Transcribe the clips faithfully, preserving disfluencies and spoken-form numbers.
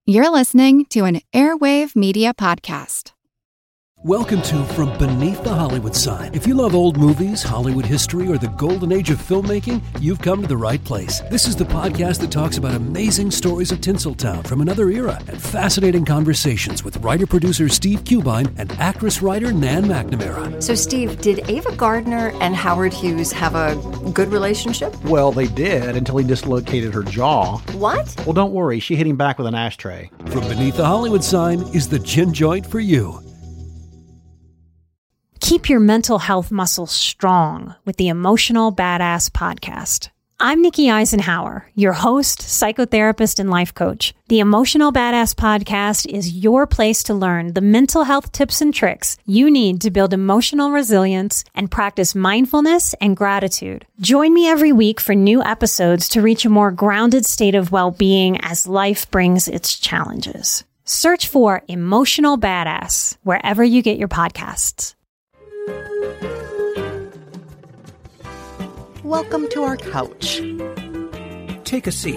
You're listening to an Airwave Media Podcast. Welcome to From Beneath the Hollywood Sign. If you love old movies, Hollywood history, or the golden age of filmmaking, you've come to the right place. This is the podcast that talks about amazing stories of Tinseltown from another era and fascinating conversations with writer-producer Steve Cubine and actress-writer Nan McNamara. So, Steve, did Ava Gardner and Howard Hughes have a good relationship? Well, they did until he dislocated her jaw. What? Well, don't worry. She hit him back with an ashtray. From Beneath the Hollywood Sign is the gin joint for you. Keep your mental health muscles strong with the Emotional Badass Podcast. I'm Nikki Eisenhower, your host, psychotherapist, and life coach. The Emotional Badass Podcast is your place to learn the mental health tips and tricks you need to build emotional resilience and practice mindfulness and gratitude. Join me every week for new episodes to reach a more grounded state of well-being as life brings its challenges. Search for Emotional Badass wherever you get your podcasts. Welcome to our couch. Take a seat.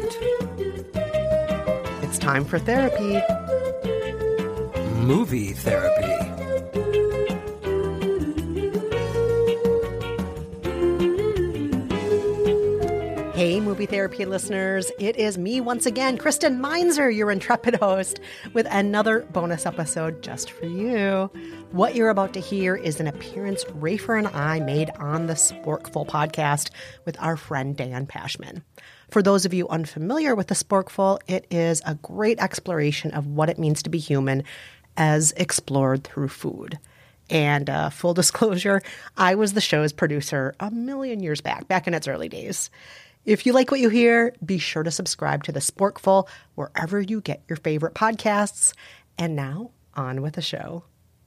It's time for therapy. Movie therapy. Hey, movie therapy listeners. It is me once again, Kristen Meinzer, your intrepid host, with another bonus episode just for you. What you're about to hear is an appearance Rafer and I made on the Sporkful podcast with our friend Dan Pashman. For those of you unfamiliar with the Sporkful, it is a great exploration of what it means to be human as explored through food. And uh, full disclosure, I was the show's producer a million years back, back in its early days. If you like what you hear, be sure to subscribe to the Sporkful wherever you get your favorite podcasts. And now, on with the show.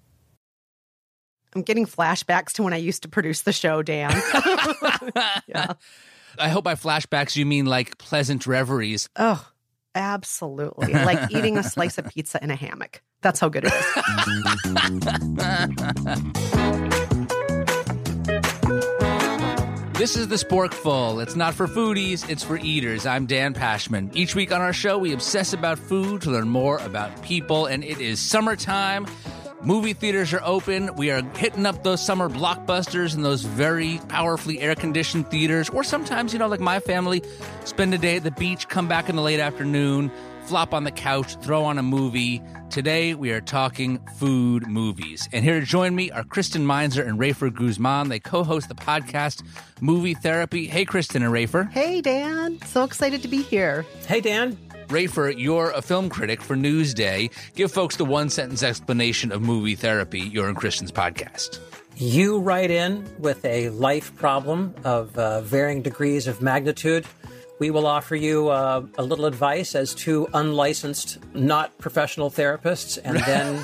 I'm getting flashbacks to when I used to produce the show, Dan. Yeah. I hope by flashbacks you mean like pleasant reveries. Oh, absolutely. Like eating a slice of pizza in a hammock. That's how good it is. This is the Sporkful. It's not for foodies, it's for eaters. I'm Dan Pashman. Each week on our show, we obsess about food to learn more about people, and it is summertime. Movie theaters are open. We are hitting up those summer blockbusters in those very powerfully air-conditioned theaters. Or sometimes, you know, like my family, spend a day at the beach, come back in the late afternoon, flop on the couch, throw on a movie. Today, we are talking food movies. And here to join me are Kristen Meinzer and Rafer Guzman. They co-host the podcast Movie Therapy. Hey, Kristen and Rafer. Hey, Dan. So excited to be here. Hey, Dan. Rafer, you're a film critic for Newsday. Give folks the one-sentence explanation of Movie Therapy, your and Kristen's podcast. You write in with a life problem of uh, varying degrees of magnitude. We will offer you uh, a little advice as two unlicensed, not professional therapists, and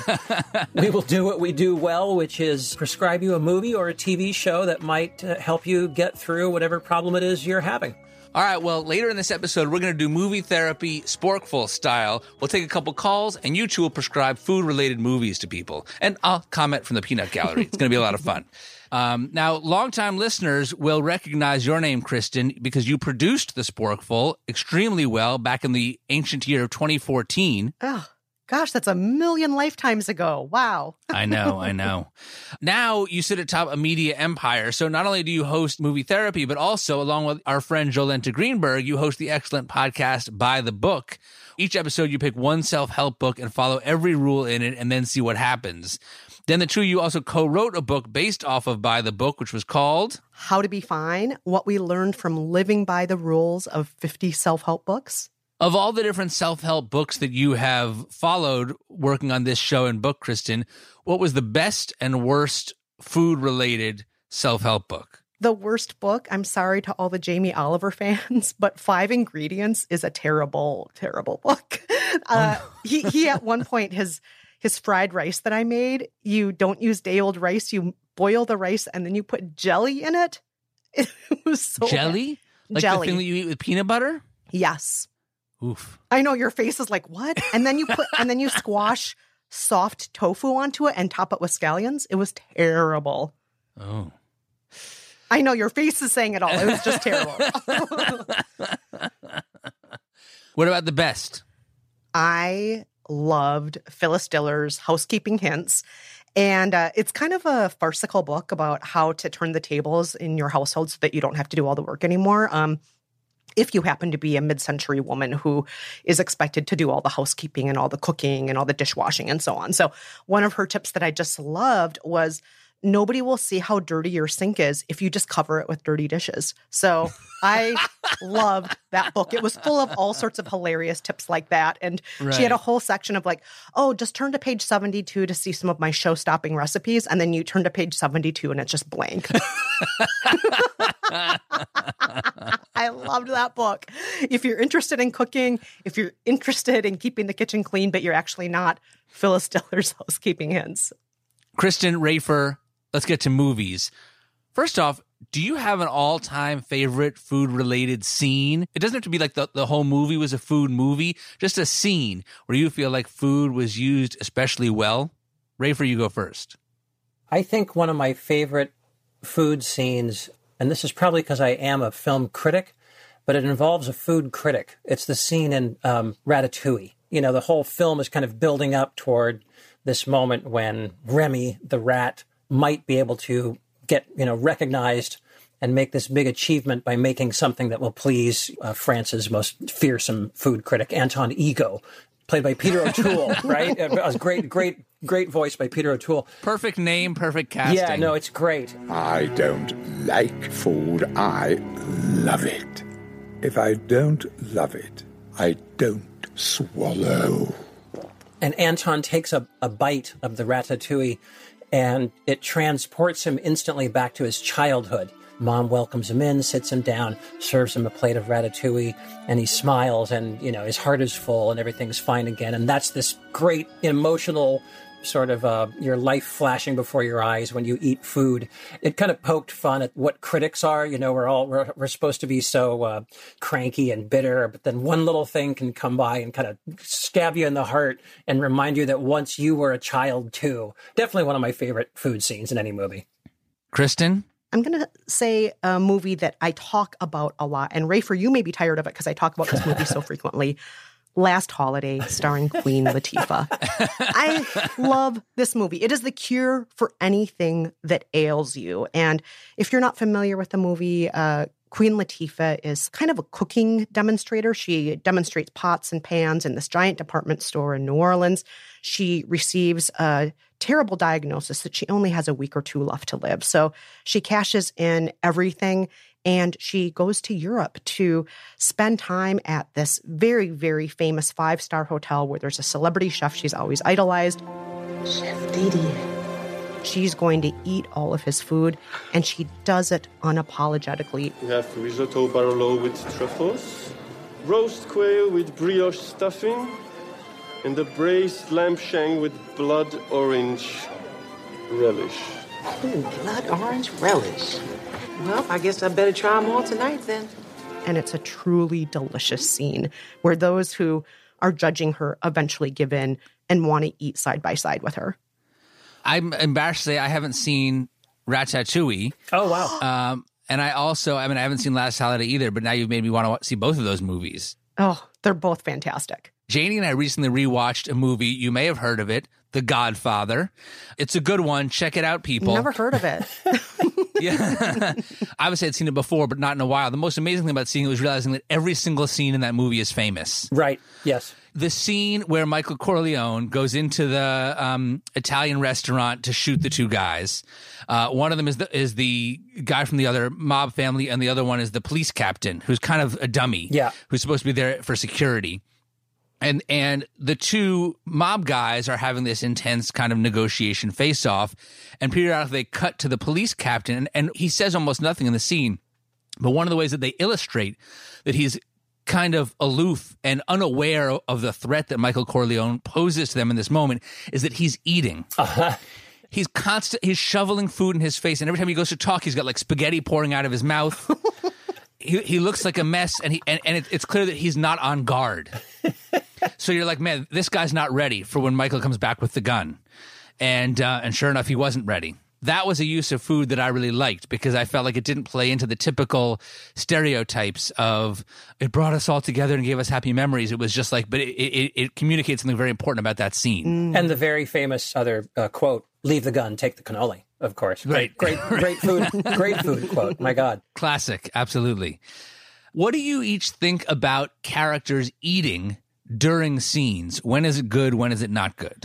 then we will do what we do well, which is prescribe you a movie or a T V show that might uh, help you get through whatever problem it is you're having. All right, well, later in this episode, we're going to do Movie Therapy Sporkful style. We'll take a couple calls, and you two will prescribe food-related movies to people. And I'll comment from the peanut gallery. It's going to be a lot of fun. Um, now, longtime listeners will recognize your name, Kristen, because you produced the Sporkful extremely well back in the ancient year of twenty fourteen. Oh, gosh, that's a million lifetimes ago. Wow. I know, I know. Now you sit atop a media empire. So not only do you host Movie Therapy, but also, along with our friend Jolenta Greenberg, you host the excellent podcast By the Book. Each episode, you pick one self-help book and follow every rule in it and then see what happens. Then the two of you also co-wrote a book based off of By the Book, which was called How to Be Fine, What We Learned from Living by the Rules of fifty Self-Help Books. Of all the different self-help books that you have followed working on this show and book, Kristen, what was the best and worst food-related self-help book? The worst book, I'm sorry to all the Jamie Oliver fans, but Five Ingredients is a terrible, terrible book. Uh, oh. he, he at one point, his his fried rice that I made, you don't use day-old rice, you boil the rice and then you put jelly in it. It was so Jelly? Bad. Like jelly. the thing that you eat with peanut butter? Yes. Oof. I know your face is like, what? And then you put and then you squash soft tofu onto it and top it with scallions. It was terrible. Oh. I know your face is saying it all. It was just terrible. What about the best? I loved Phyllis Diller's Housekeeping Hints. And uh, it's kind of a farcical book about how to turn the tables in your household so that you don't have to do all the work anymore. Um, if you happen to be a mid-century woman who is expected to do all the housekeeping and all the cooking and all the dishwashing and so on. So one of her tips that I just loved was nobody will see how dirty your sink is if you just cover it with dirty dishes. So I loved that book. It was full of all sorts of hilarious tips like that. And Right. she had a whole section of like, oh, just turn to page seventy-two to see some of my show-stopping recipes. And then you turn to page seventy-two and it's just blank. I loved that book. If you're interested in cooking, if you're interested in keeping the kitchen clean, but you're actually not, Phyllis Diller's Housekeeping Hints. Kristen, Rafer, let's get to movies. First off, do you have an all-time favorite food-related scene? It doesn't have to be like the, the whole movie was a food movie, just a scene where you feel like food was used especially well. Rafer, you go first. I think one of my favorite food scenes, and this is probably because I am a film critic, but it involves a food critic. It's the scene in um, Ratatouille. You know, the whole film is kind of building up toward this moment when Remy, the rat, might be able to get, you know, recognized and make this big achievement by making something that will please uh, France's most fearsome food critic, Anton Ego, played by Peter O'Toole, right? It was great, great, great voice by Peter O'Toole. Perfect name, perfect casting. Yeah, no, it's great. I don't like food. I love it. If I don't love it, I don't swallow. And Anton takes a, a bite of the ratatouille, and it transports him instantly back to his childhood. Mom welcomes him in, sits him down, serves him a plate of ratatouille, and he smiles, and, you know, his heart is full and everything's fine again. And that's this great emotional sort of uh, your life flashing before your eyes when you eat food. It kind of poked fun at what critics are. You know, we're all, we're, we're supposed to be so uh, cranky and bitter, but then one little thing can come by and kind of stab you in the heart and remind you that once you were a child too. Definitely one of my favorite food scenes in any movie. Kristen? I'm going to say a movie that I talk about a lot. And Rafer, you may be tired of it because I talk about this movie so frequently. Last Holiday, starring Queen Latifah. I love this movie. It is the cure for anything that ails you. And if you're not familiar with the movie, uh, Queen Latifah is kind of a cooking demonstrator. She demonstrates pots and pans in this giant department store in New Orleans. She receives a terrible diagnosis that she only has a week or two left to live. So she cashes in everything and she goes to Europe to spend time at this very, very famous five-star hotel where there's a celebrity chef she's always idolized. Chef Didier. She's going to eat all of his food, and she does it unapologetically. We have risotto barolo with truffles, roast quail with brioche stuffing, and a braised lamb shank with blood orange relish. Ooh, blood orange relish. Well, I guess I better try them all tonight then. And it's a truly delicious scene where those who are judging her eventually give in and want to eat side by side with her. I'm embarrassed to say I haven't seen Ratatouille. Oh, wow. Um, and I also, I mean, I haven't seen Last Holiday either, but now you've made me want to see both of those movies. Oh, they're both fantastic. Janie and I recently rewatched a movie. You may have heard of it, The Godfather. It's a good one. Check it out, people. Never heard of it. Yeah. Obviously, I'd seen it before, but not in a while. The most amazing thing about seeing it was realizing that every single scene in that movie is famous. Right. Yes. The scene where Michael Corleone goes into the um, Italian restaurant to shoot the two guys. Uh, one of them is the, is the guy from the other mob family, and the other one is the police captain, who's kind of a dummy. Yeah. Who's supposed to be there for security. And and the two mob guys are having this intense kind of negotiation face-off, and periodically they cut to the police captain, and, and he says almost nothing in the scene. But one of the ways that they illustrate that he's kind of aloof and unaware of the threat that Michael Corleone poses to them in this moment is that he's eating. Uh-huh. He's constant. He's shoveling food in his face, and every time he goes to talk, he's got like spaghetti pouring out of his mouth. he he looks like a mess, and he and, and it, it's clear that he's not on guard. So you're like, man, this guy's not ready for when Michael comes back with the gun. And uh, and sure enough, he wasn't ready. that was a use of food that I really liked because I felt like it didn't play into the typical stereotypes of it brought us all together and gave us happy memories. It was just like, but it, it, it communicates something very important about that scene. And the very famous other uh, quote, leave the gun, take the cannoli, of course. Right. Great, great food, great food quote. My God. Classic. Absolutely. What do you each think about characters eating during scenes? When is it good? When is it not good?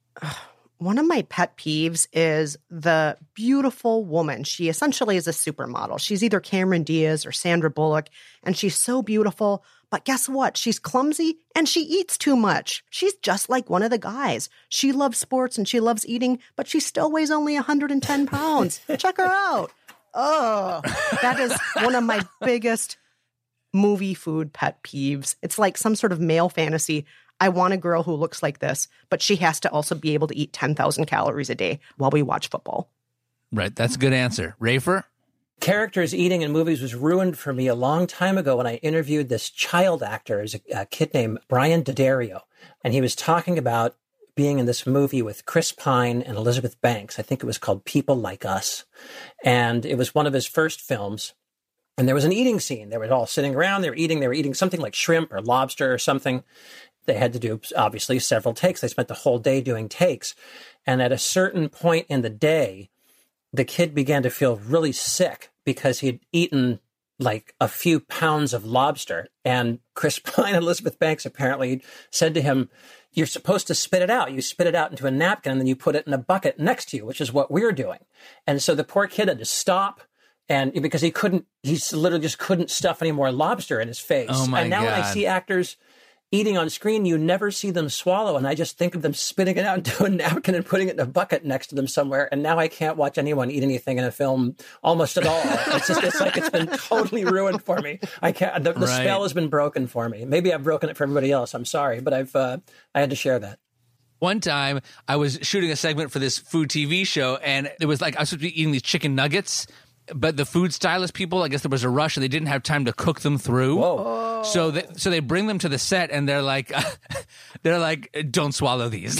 One of my pet peeves is the beautiful woman. She essentially is a supermodel. She's either Cameron Diaz or Sandra Bullock, and she's so beautiful. But guess what? She's clumsy and she eats too much. She's just like one of the guys. She loves sports and she loves eating, but she still weighs only one hundred ten pounds. Check her out. Oh, that is one of my biggest movie food pet peeves. It's like some sort of male fantasy. I want a girl who looks like this, but she has to also be able to eat ten thousand calories a day while we watch football. Right. That's a good answer. Rafer? Characters eating in movies was ruined for me a long time ago when I interviewed this child actor, a, a kid named Brian D'Addario. And he was talking about being in this movie with Chris Pine and Elizabeth Banks. I think it was called People Like Us. And it was one of his first films. And there was an eating scene. They were all sitting around. They were eating. They were eating something like shrimp or lobster or something. They had to do, obviously, several takes. They spent the whole day doing takes. And at a certain point in the day, the kid began to feel really sick because he'd eaten like a few pounds of lobster. And Chris Pine and Elizabeth Banks apparently said to him, you're supposed to spit it out. You spit it out into a napkin and then you put it in a bucket next to you, which is what we're doing. And so the poor kid had to stop. And because he couldn't, he literally just couldn't stuff any more lobster in his face. Oh my and now God. when I see actors eating on screen, you never see them swallow. And I just think of them spitting it out into a napkin and putting it in a bucket next to them somewhere. And now I can't watch anyone eat anything in a film almost at all. It's just, it's like it's been totally ruined for me. I can't, the, the Right. spell has been broken for me. Maybe I've broken it for everybody else. I'm sorry, but I've, uh, I had to share that. One time I was shooting a segment for this food T V show and it was like I was supposed to be eating these chicken nuggets, but the food stylist people, I guess there was a rush and they didn't have time to cook them through. Whoa. So they, so they bring them to the set and they're like, they're like, don't swallow these.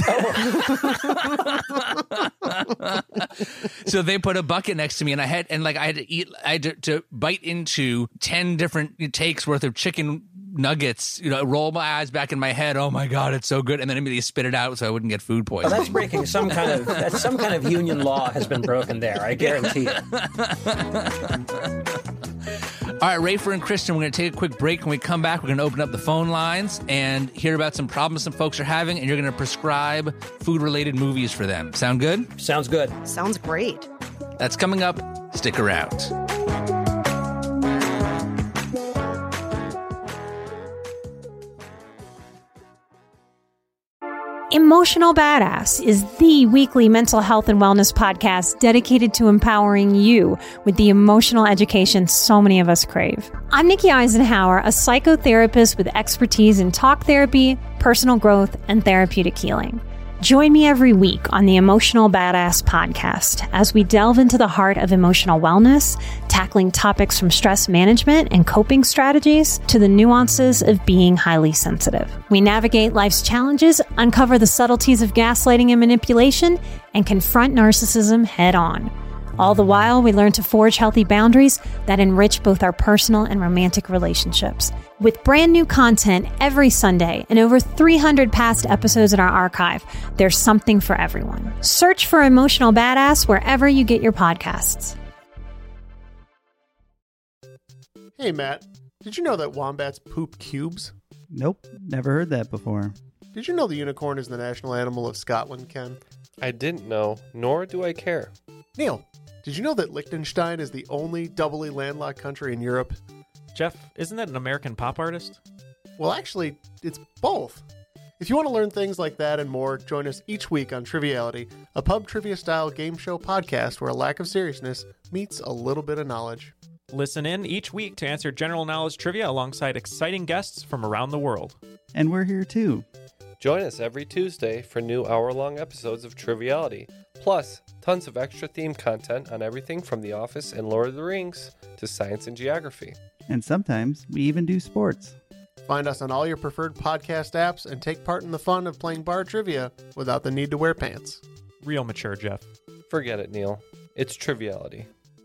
So they put a bucket next to me and I had, and like I had to eat, I had to, to bite into ten different takes worth of chicken nuggets, you know, roll my eyes back in my head. Oh my God, it's so good. And then immediately spit it out so I wouldn't get food Oh, poisoning. that's breaking some kind of, that's some kind of union law has been broken there. I guarantee you. All right, Rafer and Kristen, we're going to take a quick break. When we come back, we're going to open up the phone lines and hear about some problems some folks are having, and you're going to prescribe food-related movies for them. Sound good? Sounds good. Sounds great. That's coming up. Stick around. Emotional Badass is the weekly mental health and wellness podcast dedicated to empowering you with the emotional education so many of us crave. I'm Nikki Eisenhower, a psychotherapist with expertise in talk therapy, personal growth, and therapeutic healing. Join me every week on the Emotional Badass podcast as we delve into the heart of emotional wellness, tackling topics from stress management and coping strategies to the nuances of being highly sensitive. We navigate life's challenges, uncover the subtleties of gaslighting and manipulation, and confront narcissism head on. All the while, we learn to forge healthy boundaries that enrich both our personal and romantic relationships. With brand new content every Sunday and over three hundred past episodes in our archive, there's something for everyone. Search for Emotional Badass wherever you get your podcasts. Hey, Matt, did you know that wombats poop cubes? Nope, never heard that before. Did you know the unicorn is the national animal of Scotland, Ken? I didn't know, nor do I care. Neil, did you know that Liechtenstein is the only doubly landlocked country in Europe? Jeff, isn't that an American pop artist? Well, actually, it's both. If you want to learn things like that and more, join us each week on Triviality, a pub trivia-style game show podcast where a lack of seriousness meets a little bit of knowledge. Listen in each week to answer general knowledge trivia alongside exciting guests from around the world. And we're here too. Join us every Tuesday for new hour-long episodes of Triviality, plus tons of extra theme content on everything from The Office and Lord of the Rings to science and geography. And sometimes we even do sports. Find us on all your preferred podcast apps and take part in the fun of playing bar trivia without the need to wear pants. Real mature, Jeff. Forget it, Neil. It's Triviality.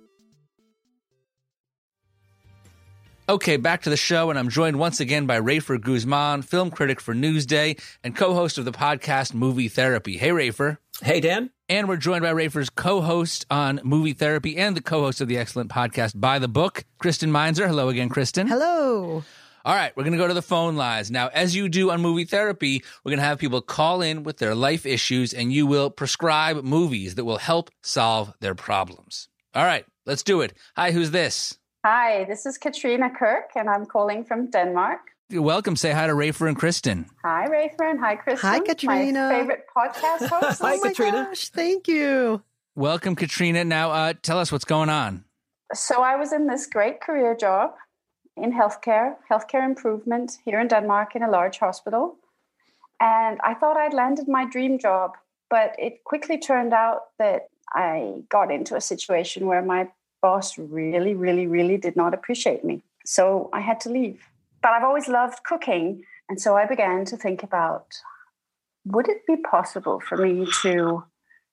Okay, back to the show, and I'm joined once again by Rafer Guzman, film critic for Newsday and co-host of the podcast Movie Therapy. Hey, Rafer. Hey, Dan. And we're joined by Rafer's co-host on Movie Therapy and the co-host of the excellent podcast By the Book, Kristen Meinzer. Hello again, Kristen. Hello. All right, we're going to go to the phone lines. Now, as you do on Movie Therapy, we're going to have people call in with their life issues, and you will prescribe movies that will help solve their problems. All right, let's do it. Hi, who's this? Hi, this is Katrina Kirk, and I'm calling from Denmark. You're welcome. Say hi to Rafer and Kristen. Hi, Rafer, and hi, Kristen. Hi, Katrina. My favorite podcast host. Hi, oh Katrina. Gosh, thank you. Welcome, Katrina. Now, uh, tell us what's going on. So I was in this great career job in healthcare, healthcare improvement here in Denmark in a large hospital. And I thought I'd landed my dream job, but it quickly turned out that I got into a situation where my boss really, really, really did not appreciate me. So I had to leave. But I've always loved cooking. And so I began to think about, would it be possible for me to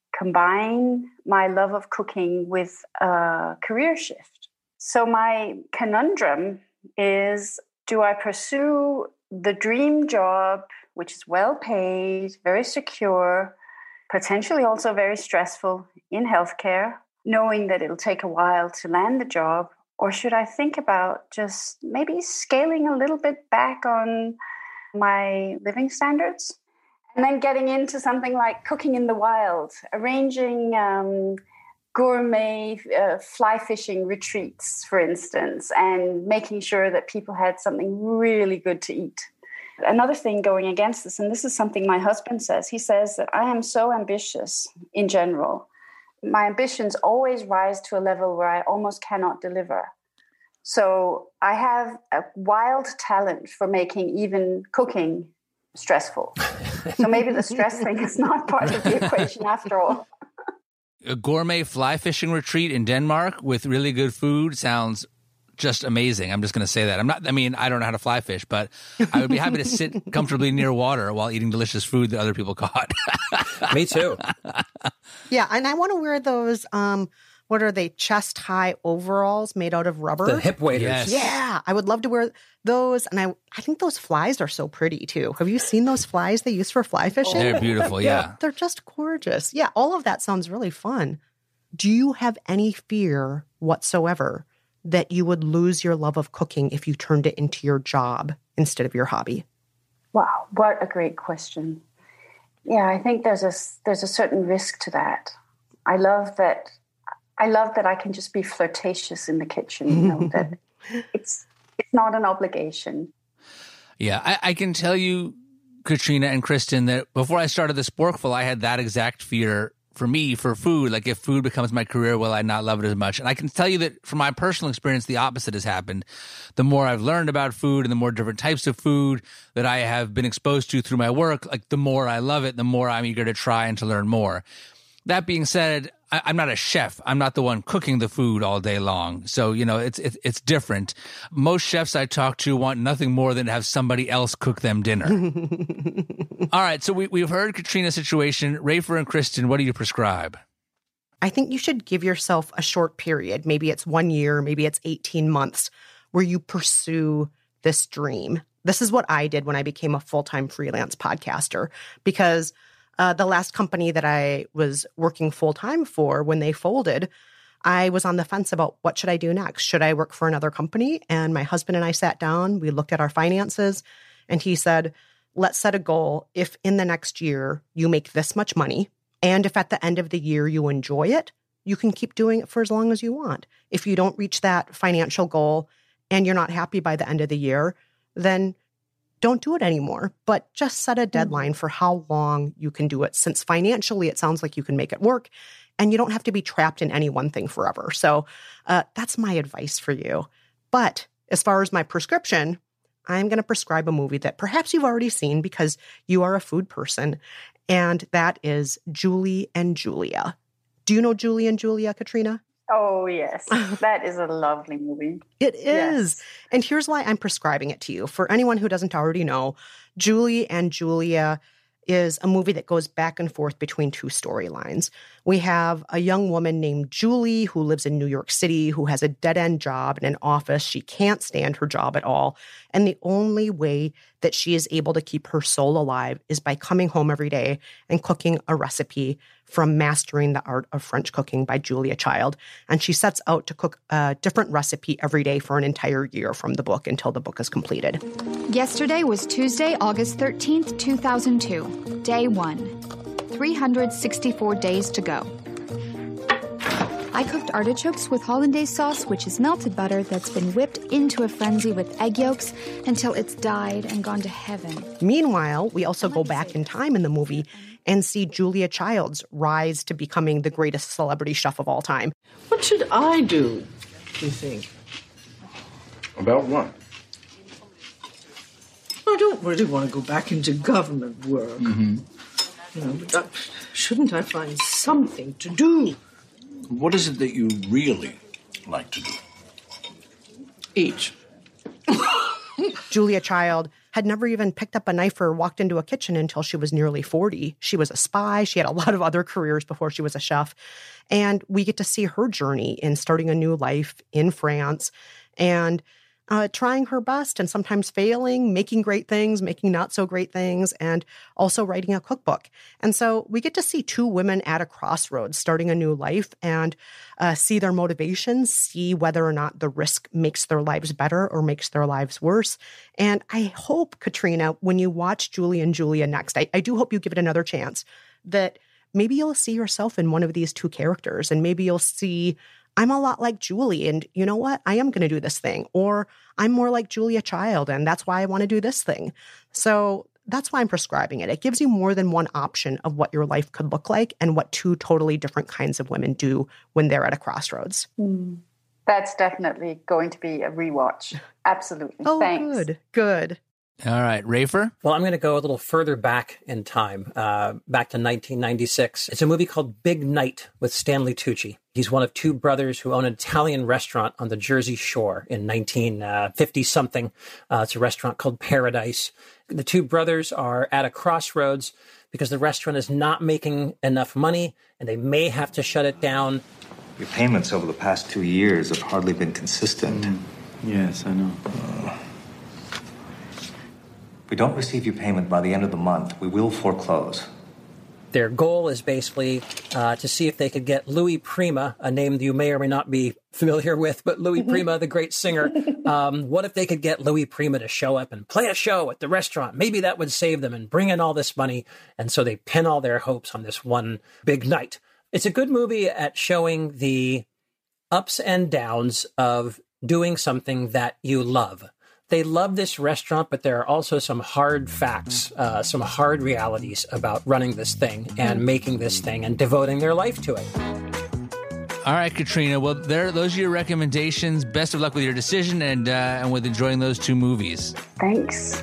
combine my love of cooking with a career shift? So my conundrum is, do I pursue the dream job, which is well paid, very secure, potentially also very stressful in healthcare, knowing that it'll take a while to land the job? Or should I think about just maybe scaling a little bit back on my living standards? And then getting into something like cooking in the wild, arranging um, gourmet uh, fly fishing retreats, for instance, and making sure that people had something really good to eat. Another thing going against this, and this is something my husband says, he says that I am so ambitious in general. My ambitions always rise to a level where I almost cannot deliver. So I have a wild talent for making even cooking stressful. So maybe the stress thing is not part of the equation after all. A gourmet fly fishing retreat in Denmark with really good food sounds just amazing. I'm just going to say that. I'm not, I mean, I don't know how to fly fish, but I would be happy to sit comfortably near water while eating delicious food that other people caught. Me too. Yeah. And I want to wear those, um, what are they, chest high overalls made out of rubber? The hip waders. Yes. Yeah. I would love to wear those. And I, I think those flies are so pretty too. Have you seen those flies they use for fly fishing? They're beautiful. Yeah. They're just gorgeous. Yeah. All of that sounds really fun. Do you have any fear whatsoever that you would lose your love of cooking if you turned it into your job instead of your hobby? Wow, what a great question. Yeah, I think there's a there's a certain risk to that. I love that I love that I can just be flirtatious in the kitchen, you know, that it's it's not an obligation. Yeah, I, I can tell you, Katrina and Kristen, that before I started the Sporkful, I had that exact fear for me, for food. Like, if food becomes my career, will I not love it as much? And I can tell you that from my personal experience, the opposite has happened. The more I've learned about food and the more different types of food that I have been exposed to through my work, like, the more I love it, the more I'm eager to try and to learn more. That being said, I, I'm not a chef. I'm not the one cooking the food all day long. So, you know, it's, it's it's different. Most chefs I talk to want nothing more than to have somebody else cook them dinner. All right, so we, we've heard Katrina's situation. Rafer and Kristen, what do you prescribe? I think you should give yourself a short period. Maybe it's one year, maybe it's eighteen months, where you pursue this dream. This is what I did when I became a full-time freelance podcaster, because Uh, the last company that I was working full-time for, when they folded, I was on the fence about what should I do next? Should I work for another company? And my husband and I sat down, we looked at our finances, and he said, let's set a goal. If in the next year you make this much money, and if at the end of the year you enjoy it, you can keep doing it for as long as you want. If you don't reach that financial goal and you're not happy by the end of the year, then don't do it anymore, but just set a deadline for how long you can do it, since financially it sounds like you can make it work and you don't have to be trapped in any one thing forever. So uh, that's my advice for you. But as far as my prescription, I'm going to prescribe a movie that perhaps you've already seen because you are a food person, and that is Julie and Julia. Do you know Julie and Julia, Katrina? Oh, yes. That is a lovely movie. It is. Yes. And here's why I'm prescribing it to you. For anyone who doesn't already know, Julie and Julia is a movie that goes back and forth between two storylines. We have a young woman named Julie who lives in New York City, who has a dead-end job in an office. She can't stand her job at all. And the only way that she is able to keep her soul alive is by coming home every day and cooking a recipe from Mastering the Art of French Cooking by Julia Child. And she sets out to cook a different recipe every day for an entire year from the book until the book is completed. Yesterday was Tuesday, August thirteenth, two thousand two. Day one. three hundred sixty-four days to go. I cooked artichokes with hollandaise sauce, which is melted butter that's been whipped into a frenzy with egg yolks until it's died and gone to heaven. Meanwhile, we also go back in time in the movie and see Julia Child's rise to becoming the greatest celebrity chef of all time. What should I do, do you think? About what? I don't really want to go back into government work. Mm-hmm. You know, but uh, shouldn't I find something to do? What is it that you really like to do? Eat. Julia Child had never even picked up a knife or walked into a kitchen until she was nearly forty. She was a spy. She had a lot of other careers before she was a chef. And we get to see her journey in starting a new life in France and Uh, trying her best and sometimes failing, making great things, making not so great things, and also writing a cookbook. And so we get to see two women at a crossroads starting a new life and uh, see their motivations, see whether or not the risk makes their lives better or makes their lives worse. And I hope, Katrina, when you watch Julie and Julia next, I, I do hope you give it another chance, that maybe you'll see yourself in one of these two characters and maybe you'll see I'm a lot like Julie, and you know what? I am going to do this thing. Or I'm more like Julia Child, and that's why I want to do this thing. So that's why I'm prescribing it. It gives you more than one option of what your life could look like and what two totally different kinds of women do when they're at a crossroads. Mm. That's definitely going to be a rewatch. Absolutely. Oh, Thanks. good. Good. All right, Rafer? Well, I'm going to go a little further back in time, uh, back to nineteen ninety-six. It's a movie called Big Night with Stanley Tucci. He's one of two brothers who own an Italian restaurant on the Jersey Shore in nineteen fifty-something. Uh, it's a restaurant called Paradise. The two brothers are at a crossroads because the restaurant is not making enough money, and they may have to shut it down. Your payments over the past two years have hardly been consistent. Mm. Yes, I know. Uh, if we don't receive your payment by the end of the month, we will foreclose. Their goal is basically uh, to see if they could get Louis Prima, a name that you may or may not be familiar with, but Louis Prima, the great singer. Um, what if they could get Louis Prima to show up and play a show at the restaurant? Maybe that would save them and bring in all this money. And so they pin all their hopes on this one big night. It's a good movie at showing the ups and downs of doing something that you love. They love this restaurant, but there are also some hard facts, uh, some hard realities about running this thing and making this thing and devoting their life to it. All right, Katrina. Well, there, those are your recommendations. Best of luck with your decision and uh, and with enjoying those two movies. Thanks.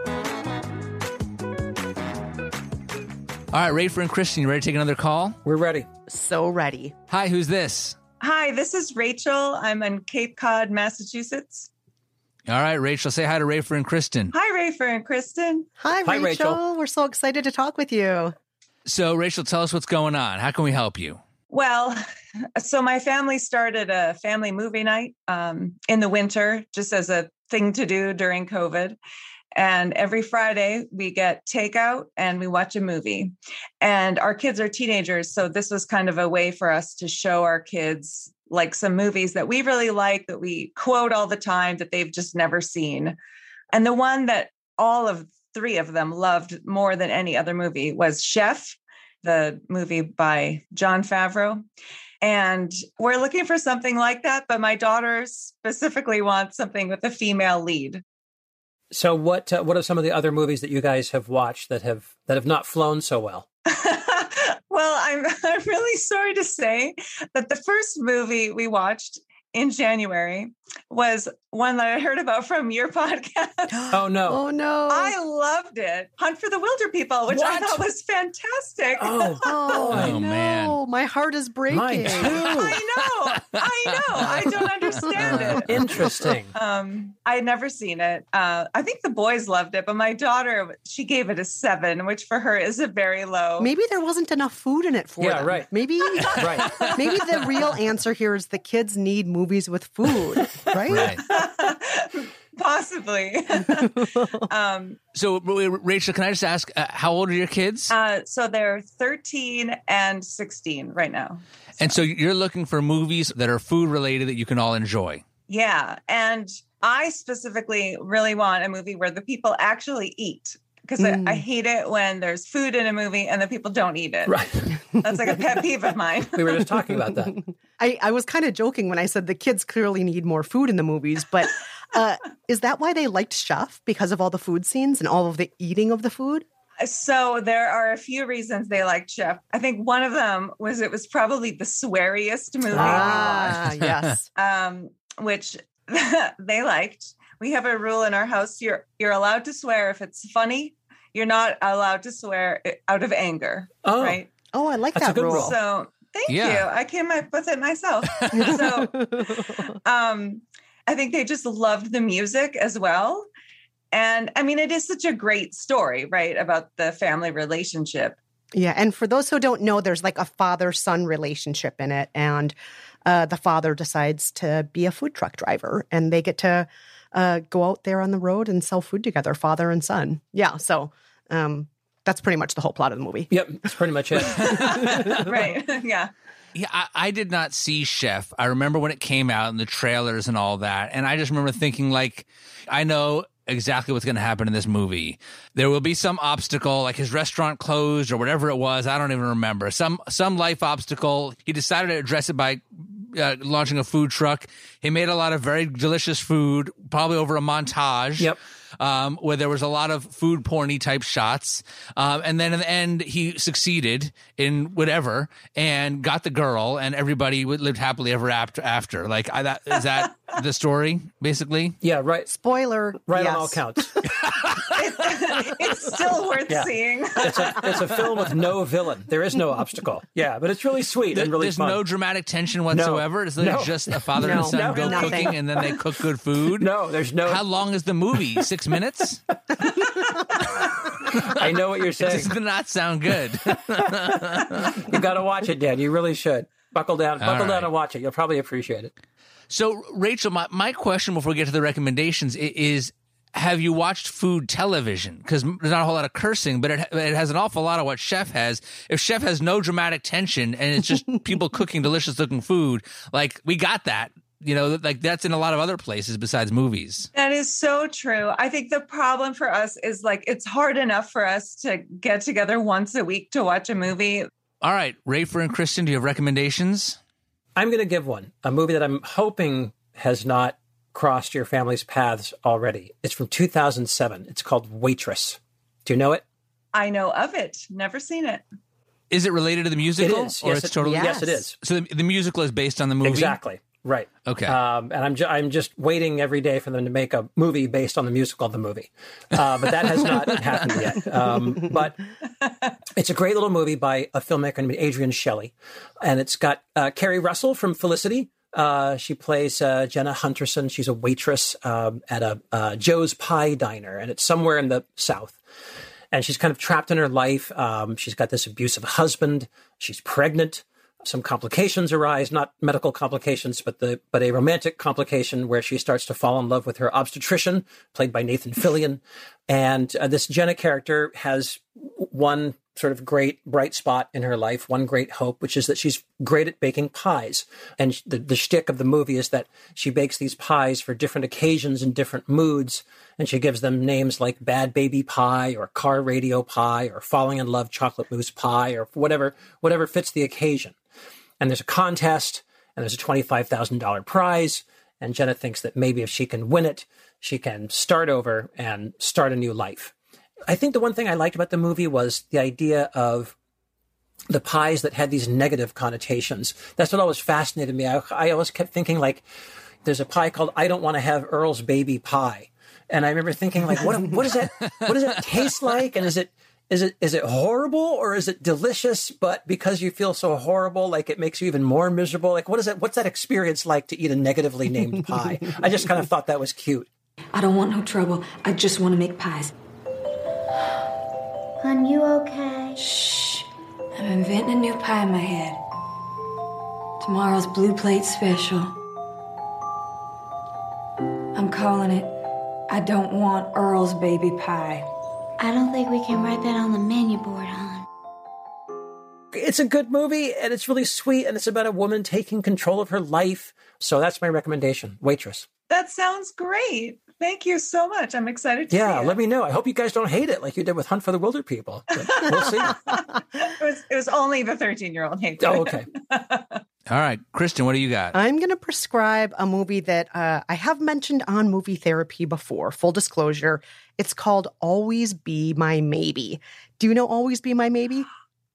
All right, Rafer and Kristen, you ready to take another call? We're ready. So ready. Hi, who's this? Hi, this is Rachel. I'm in Cape Cod, Massachusetts. All right, Rachel, say hi to Rafer and Kristen. Hi, Rafer and Kristen. Hi, Hi, Rachel. Rachel. We're so excited to talk with you. So, Rachel, tell us what's going on. How can we help you? Well, so my family started a family movie night um, in the winter, just as a thing to do during COVID. And every Friday we get takeout and we watch a movie. And our kids are teenagers, so this was kind of a way for us to show our kids like some movies that we really like, that we quote all the time, that they've just never seen. And the one that all of three of them loved more than any other movie was Chef, the movie by Jon Favreau. And we're looking for something like that, but my daughter specifically wants something with a female lead. So what uh, what are some of the other movies that you guys have watched that have that have not flown so well? Well, I'm I'm really sorry to say that the first movie we watched in January was one that I heard about from your podcast. Oh, no. Oh, no. I loved it. Hunt for the Wilder People, which I What? thought was fantastic. Oh, Oh, Oh, no. man. My heart is breaking. Mine too. I know. I know. I don't understand it. Interesting. Um, I had never seen it. Uh, I think the boys loved it, but my daughter, she gave it a seven, which for her is a very low. Maybe there wasn't enough food in it for Yeah, them. right. Maybe, Right. maybe the real answer here is the kids need movies with food, right? Right. Possibly. um, So, Rachel, can I just ask, uh, how old are your kids? uh, so they're thirteen and sixteen right now. And so you're looking for movies that are food related that you can all enjoy. Yeah. And I specifically really want a movie where the people actually eat. Because Mm. I, I hate it when there's food in a movie and the people don't eat it. Right. That's like a pet peeve of mine. We were just talking about that. I, I was kind of joking when I said the kids clearly need more food in the movies, but uh, is that why they liked Chef? Because of all the food scenes and all of the eating of the food? So there are a few reasons they liked Chef. I think one of them was it was probably the sweariest movie. Ah, yes. um, which they liked. We have a rule in our house: you're you're allowed to swear if it's funny. You're not allowed to swear out of anger. Oh. Right? Oh, I like That's a that good rule. rule. So thank Yeah. you. I came up with it myself. So um, I think they just loved the music as well. And I mean, it is such a great story, right, about the family relationship. Yeah, and for those who don't know, there's like a father-son relationship in it, and uh, the father decides to be a food truck driver, and they get to uh, go out there on the road and sell food together, father and son. Yeah, so um, that's pretty much the whole plot of the movie. Yep, that's pretty much it. Right. Yeah. Yeah, I, I did not see Chef. I remember when it came out and the trailers and all that. And I just remember thinking, like, I know exactly what's going to happen in this movie. There will be some obstacle, like his restaurant closed or whatever it was. I don't even remember. Some some life obstacle. He decided to address it by uh, launching a food truck. He made a lot of very delicious food, probably over a montage. Yep. Um, where there was a lot of food porny type shots. Um, and then in the end, he succeeded in whatever and got the girl, and everybody lived happily ever after. Like, I, that, is that the story, basically? Yeah, right. Spoiler. Right yes. on all counts. It's still worth Yeah. seeing. It's a, it's a film with no villain. There is no obstacle. Yeah, but it's really sweet and really There's fun. no dramatic tension whatsoever. It's No. just a father No. and son No, go nothing. cooking, and then they cook good food. No, there's no. How long is the movie? Six minutes? I know what you're It saying. does not sound good. You got to watch it, Dan. You really should. Buckle down. All Buckle right. down and watch it. You'll probably appreciate it. So, Rachel, my, my question before we get to the recommendations i- is, have you watched food television? Because there's not a whole lot of cursing, but it, it has an awful lot of what Chef has. If Chef has no dramatic tension and it's just people cooking delicious looking food, like, we got that. You know, like that's in a lot of other places besides movies. That is so true. I think the problem for us is like it's hard enough for us to get together once a week to watch a movie. All right, Rafer and Kristen, do you have recommendations? I'm going to give one, a movie that I'm hoping has not crossed your family's paths already. It's from two thousand seven. It's called Waitress. Do you know it? I know of it. Never seen it. Is it related to the musical? It is. Or Yes, it's it- totally yes, it is. So the, the musical is based on the movie? Exactly. Right. Okay. Um, and I'm ju- I'm just waiting every day for them to make a movie based on the musical of the movie. Uh, but that has not happened yet. Um, but it's a great little movie by a filmmaker named Adrian Shelley. And it's got uh, Kerry Russell from Felicity. Uh, she plays uh, Jenna Hunterson. She's a waitress um, at a uh, Joe's Pie Diner, and it's somewhere in the South. And she's kind of trapped in her life. Um, she's got this abusive husband. She's pregnant. Some complications arise, not medical complications, but the but a romantic complication where she starts to fall in love with her obstetrician, played by Nathan Fillion. And uh, this Jenna character has one sort of great bright spot in her life, one great hope, which is that she's great at baking pies. And the, the shtick of the movie is that she bakes these pies for different occasions and different moods. And she gives them names like Bad Baby Pie or Car Radio Pie or Falling in Love Chocolate Mousse Pie or whatever, whatever fits the occasion. And there's a contest and there's a twenty-five thousand dollars prize. And Jenna thinks that maybe if she can win it, she can start over and start a new life. I think the one thing I liked about the movie was the idea of the pies that had these negative connotations. That's what always fascinated me. I, I always kept thinking, like, there's a pie called I Don't Want to Have Earl's Baby Pie. And I remember thinking, like, what what does that what does that taste like? And is it is it is it horrible or is it delicious? But because you feel so horrible, like it makes you even more miserable. Like, what is that? What's that experience like to eat a negatively named pie? I just kind of thought that was cute. I don't want no trouble. I just want to make pies. Hon, you okay? Shh. I'm inventing a new pie in my head. Tomorrow's Blue Plate Special. I'm calling it I Don't Want Earl's Baby Pie. I don't think we can write that on the menu board, hon. It's a good movie, and it's really sweet, and it's about a woman taking control of her life. So that's my recommendation, Waitress. That sounds great. Thank you so much. I'm excited to yeah, see it. let me know. I hope you guys don't hate it like you did with Hunt for the Wilder People. But we'll see. it, was, it was only the thirteen-year-old hate. Oh, okay. All right, Kristen, what do you got? I'm going to prescribe a movie that uh, I have mentioned on Movie Therapy before. Full disclosure, it's called Always Be My Maybe. Do you know Always Be My Maybe?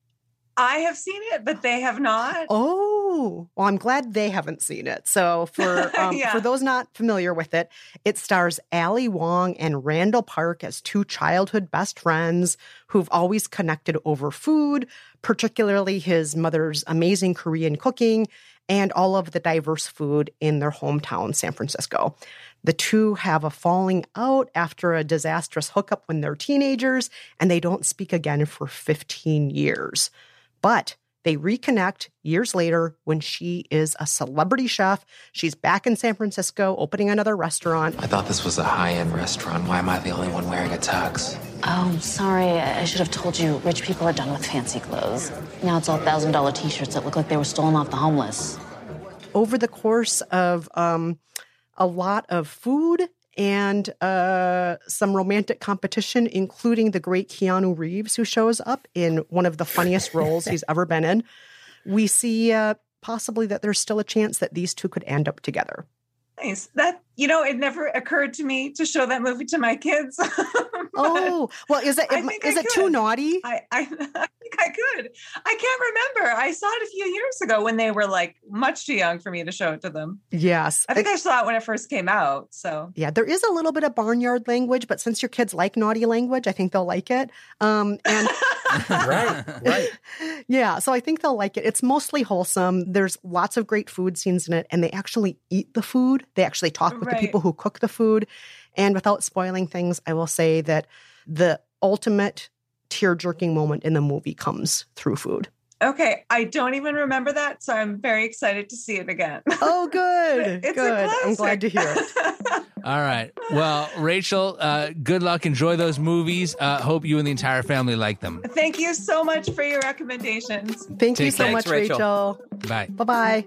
I have seen it, but they have not. Oh, well, I'm glad they haven't seen it. So for um, Yeah. for those not familiar with it, it stars Ali Wong and Randall Park as two childhood best friends who've always connected over food, particularly his mother's amazing Korean cooking and all of the diverse food in their hometown, San Francisco. The two have a falling out after a disastrous hookup when they're teenagers, and they don't speak again for fifteen years. But they reconnect years later when she is a celebrity chef. She's back in San Francisco opening another restaurant. I thought this was a high-end restaurant. Why am I the only one wearing a tux? Oh, sorry. I should have told you. Rich people are done with fancy clothes. Now it's all one thousand dollars T-shirts that look like they were stolen off the homeless. Over the course of um, a lot of food and uh, some romantic competition, including the great Keanu Reeves, who shows up in one of the funniest roles he's ever been in, we see uh, possibly that there's still a chance that these two could end up together. Nice. That, you know, it never occurred to me to show that movie to my kids. Oh, well, is it I think is I it too could. naughty? I, I, I think I could. I can't remember. I saw it a few years ago when they were like much too young for me to show it to them. Yes. I think I saw it when it first came out. So Yeah, there is a little bit of barnyard language, but since your kids like naughty language, I think they'll like it. Um, and right, right. Yeah, so I think they'll like it. It's mostly wholesome. There's lots of great food scenes in it, and they actually eat the food. They actually talk with Right. the people who cook the food. And without spoiling things, I will say that the ultimate tear-jerking moment in the movie comes through food. Okay, I don't even remember that, so I'm very excited to see it again. Oh, good. It's a good. I'm glad to hear it. All right. Well, Rachel, uh, good luck. Enjoy those movies. Uh, hope you and the entire family like them. Thank you so much for your recommendations. Thank you Take so care. much, Thanks, Rachel. Rachel. Bye. Bye-bye.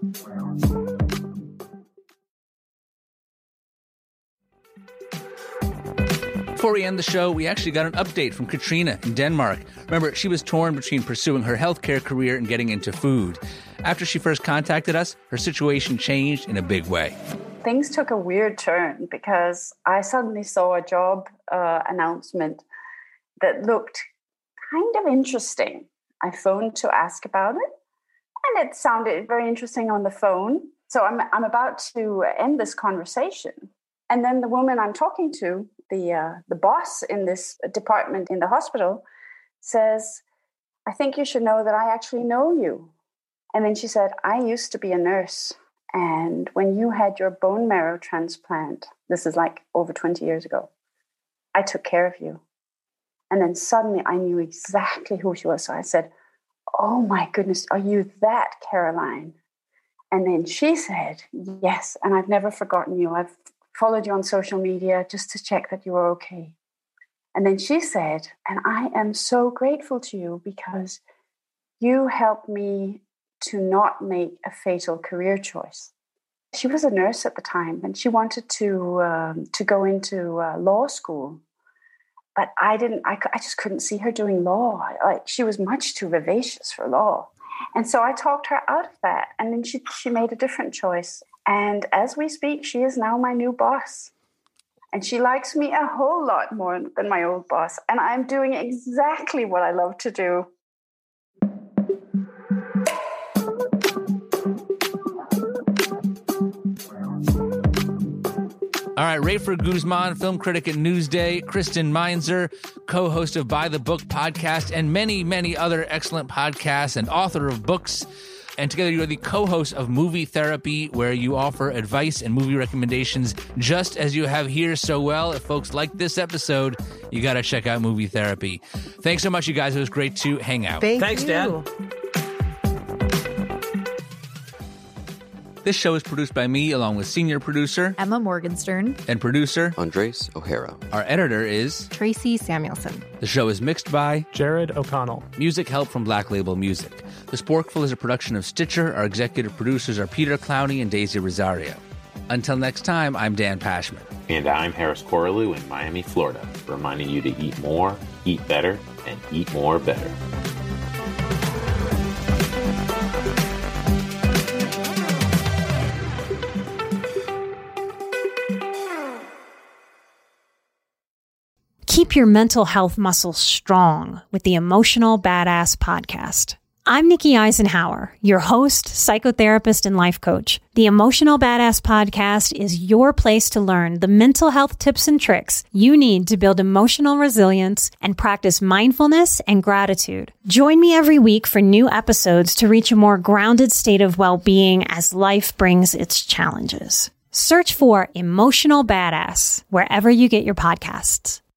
Before we end the show, we actually got an update from Katrina in Denmark. Remember, she was torn between pursuing her healthcare career and getting into food. After she first contacted us, her situation changed in a big way. Things took a weird turn because I suddenly saw a job uh, announcement that looked kind of interesting. I phoned to ask about it, and it sounded very interesting on the phone. So I'm I'm about to end this conversation. And then the woman I'm talking to, the uh, the boss in this department in the hospital, says, I think you should know that I actually know you. And then she said, I used to be a nurse. And when you had your bone marrow transplant, this is like over twenty years ago, I took care of you. And then suddenly I knew exactly who she was. So I said, oh my goodness, are you that Caroline? And then she said, yes. And I've never forgotten you. I've followed you on social media just to check that you were okay. And then she said, and I am so grateful to you because you helped me to not make a fatal career choice. She was a nurse at the time, and she wanted to um, to go into uh, law school. But I didn't, I, I just couldn't see her doing law. Like, she was much too vivacious for law. And so I talked her out of that. And then she, she made a different choice. And as we speak, she is now my new boss. And she likes me a whole lot more than my old boss. And I'm doing exactly what I love to do. All right, Rafer Guzman, film critic at Newsday, Kristen Meinzer, co-host of By the Book podcast, and many, many other excellent podcasts, and author of books. And together you are the co-host of Movie Therapy, where you offer advice and movie recommendations just as you have here so well. If folks like this episode, you got to check out Movie Therapy. Thanks so much, you guys. It was great to hang out. Thank Thanks, you. Dan. This show is produced by me, along with senior producer Emma Morgenstern and producer Andres O'Hara. Our editor is Tracy Samuelson. The show is mixed by Jared O'Connell. Music help from Black Label Music. The Sporkful is a production of Stitcher. Our executive producers are Peter Clowney and Daisy Rosario. Until next time, I'm Dan Pashman. And I'm Harris Corlew in Miami, Florida, reminding you to eat more, eat better, and eat more better. Keep your mental health muscles strong with the Emotional Badass Podcast. I'm Nikki Eisenhower, your host, psychotherapist, and life coach. The Emotional Badass Podcast is your place to learn the mental health tips and tricks you need to build emotional resilience and practice mindfulness and gratitude. Join me every week for new episodes to reach a more grounded state of well-being as life brings its challenges. Search for Emotional Badass wherever you get your podcasts.